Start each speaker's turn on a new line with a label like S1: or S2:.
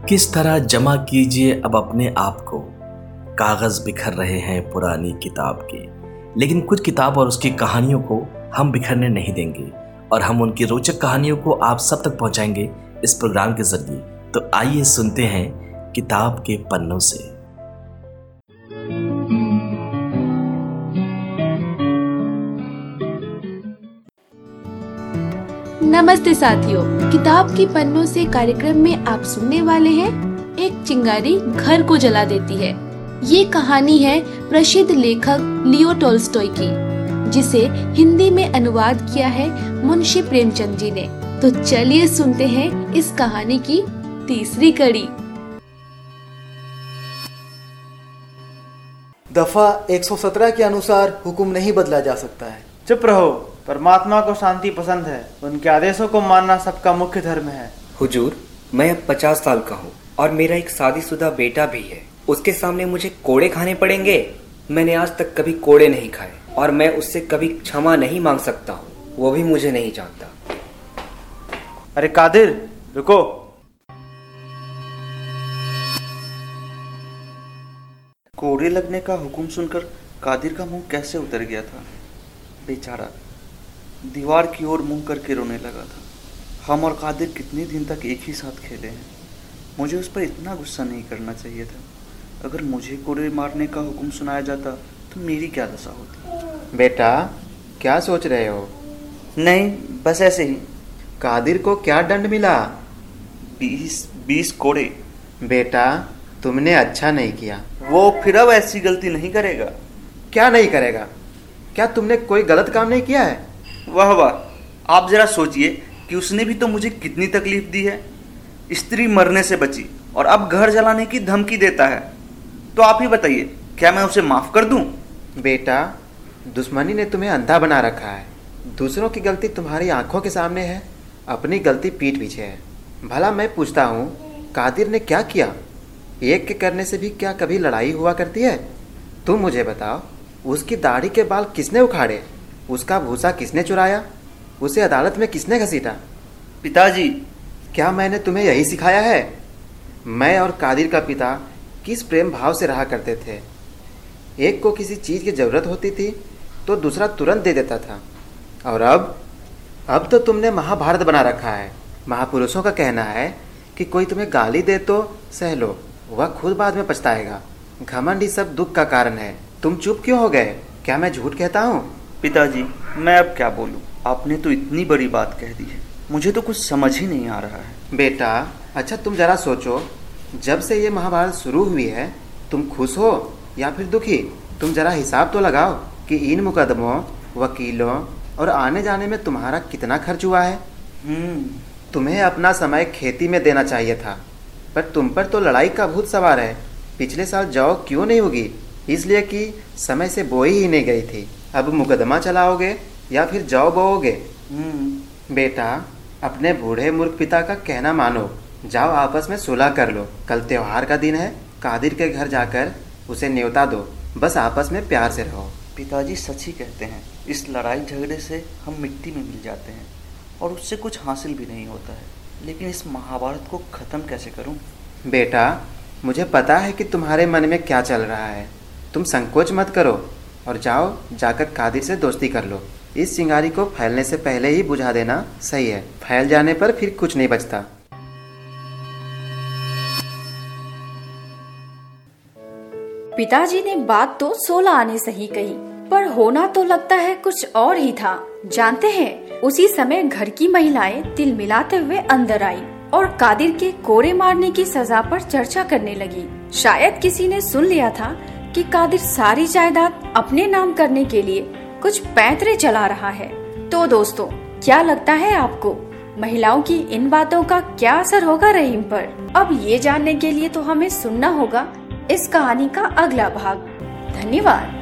S1: किस तरह जमा कीजिए अब अपने आप को, कागज बिखर रहे हैं पुरानी किताब के। लेकिन कुछ किताब और उसकी कहानियों को हम बिखरने नहीं देंगे और हम उनकी रोचक कहानियों को आप सब तक पहुंचाएंगे इस प्रोग्राम के जरिए। तो आइए सुनते हैं किताब के पन्नों से।
S2: नमस्ते साथियों, किताब की पन्नों से कार्यक्रम में आप सुनने वाले हैं एक चिंगारी घर को जला देती है। ये कहानी है प्रसिद्ध लेखक लियो टॉल्स्टॉय की, जिसे हिंदी में अनुवाद किया है मुंशी प्रेमचंद जी ने। तो चलिए सुनते हैं इस कहानी की तीसरी कड़ी।
S3: दफा 117 के अनुसार हुक्म नहीं बदला जा सकता है।
S4: चुप रहो, परमात्मा को शांति पसंद है, उनके आदेशों को मानना सबका मुख्य धर्म है।
S5: हुजूर, मैं अब 50 साल का हूँ और मेरा एक शादीशुदा बेटा भी है। उसके सामने मुझे कोड़े खाने पड़ेंगे? मैंने आज तक कभी कोड़े नहीं खाए और मैं उससे कभी क्षमा नहीं मांग सकता हूँ। वो भी मुझे नहीं जानता।
S4: अरे कादिर, रुको।
S6: कोड़े लगने का हुक्म सुनकर कादिर का मुंह कैसे उतर गया था। बेचारा दीवार की ओर मुंह करके रोने लगा था। हम और कादिर कितने दिन तक एक ही साथ खेले हैं। मुझे उस पर इतना गुस्सा नहीं करना चाहिए था। अगर मुझे कोड़े मारने का हुक्म सुनाया जाता तो मेरी क्या दशा होती।
S7: बेटा, क्या सोच रहे हो?
S6: नहीं, बस ऐसे ही।
S7: कादिर को क्या दंड मिला?
S6: 20 कोड़े।
S7: बेटा, तुमने अच्छा नहीं किया।
S6: वो फिर अब ऐसी गलती नहीं करेगा।
S7: क्या नहीं करेगा? क्या तुमने कोई गलत काम नहीं किया है?
S6: वाह वाह, आप जरा सोचिए कि उसने भी तो मुझे कितनी तकलीफ दी है। स्त्री मरने से बची और अब घर जलाने की धमकी देता है। तो आप ही बताइए, क्या मैं उसे माफ कर दूं?
S7: बेटा, दुश्मनी ने तुम्हें अंधा बना रखा है। दूसरों की गलती तुम्हारी आंखों के सामने है, अपनी गलती पीठ पीछे है। भला मैं पूछता हूँ, कादिर ने क्या किया? एक के करने से भी क्या कभी लड़ाई हुआ करती है? तुम मुझे बताओ, उसकी दाढ़ी के बाल किसने उखाड़े? उसका भूसा किसने चुराया? उसे अदालत में किसने घसीटा?
S6: पिताजी,
S7: क्या मैंने तुम्हें यही सिखाया है? मैं और कादिर का पिता किस प्रेम भाव से रहा करते थे। एक को किसी चीज़ की ज़रूरत होती थी तो दूसरा तुरंत दे देता था। और अब तो तुमने महाभारत बना रखा है। महापुरुषों का कहना है कि कोई तुम्हें गाली दे तो सह लो, वह खुद बाद में पछताएगा। घमंड ही सब दुख का कारण है। तुम चुप क्यों हो गए? क्या मैं झूठ कहता हूँ?
S6: पिताजी, मैं अब क्या बोलूं? आपने तो इतनी बड़ी बात कह दी है, मुझे तो कुछ समझ ही नहीं आ रहा है।
S7: बेटा, अच्छा तुम जरा सोचो, जब से ये महाभारत शुरू हुई है, तुम खुश हो या फिर दुखी? तुम जरा हिसाब तो लगाओ कि इन मुकदमों, वकीलों और आने जाने में तुम्हारा कितना खर्च हुआ है। तुम्हें अपना समय खेती में देना चाहिए था, पर तुम पर तो लड़ाई का भूत सवार है। पिछले साल जौ क्यों नहीं होगी? इसलिए कि समय से बोई ही नहीं गई थी। अब मुकदमा चलाओगे या फिर जौ बोओगे? बेटा, अपने बूढ़े मूर्ख पिता का कहना मानो, जाओ आपस में सुलह कर लो। कल त्योहार का दिन है, कादिर के घर जाकर उसे न्योता दो। बस आपस में प्यार से रहो।
S6: पिताजी सच ही कहते हैं, इस लड़ाई झगड़े से हम मिट्टी में मिल जाते हैं और उससे कुछ हासिल भी नहीं होता है। लेकिन इस महाभारत को ख़त्म कैसे करूं?
S7: बेटा, मुझे पता है कि तुम्हारे मन में क्या चल रहा है। तुम संकोच मत करो और जाकर कादिर से दोस्ती कर लो। इस चिंगारी को फैलने से पहले ही बुझा देना सही है। फैल जाने पर फिर कुछ नहीं बचता।
S8: पिताजी ने बात तो 16 आने सही कही, पर होना तो लगता है कुछ और ही था। जानते हैं, उसी समय घर की महिलाएं तिल मिलाते हुए अंदर आई और कादिर के कोड़े मारने की सजा पर चर्चा करने लगी। शायद किसी ने सुन लिया था कि कादिर सारी जायदाद अपने नाम करने के लिए कुछ पैंतरे चला रहा है। तो दोस्तों, क्या लगता है आपको, महिलाओं की इन बातों का क्या असर होगा रहीम पर? अब ये जानने के लिए तो हमें सुनना होगा इस कहानी का अगला भाग। धन्यवाद।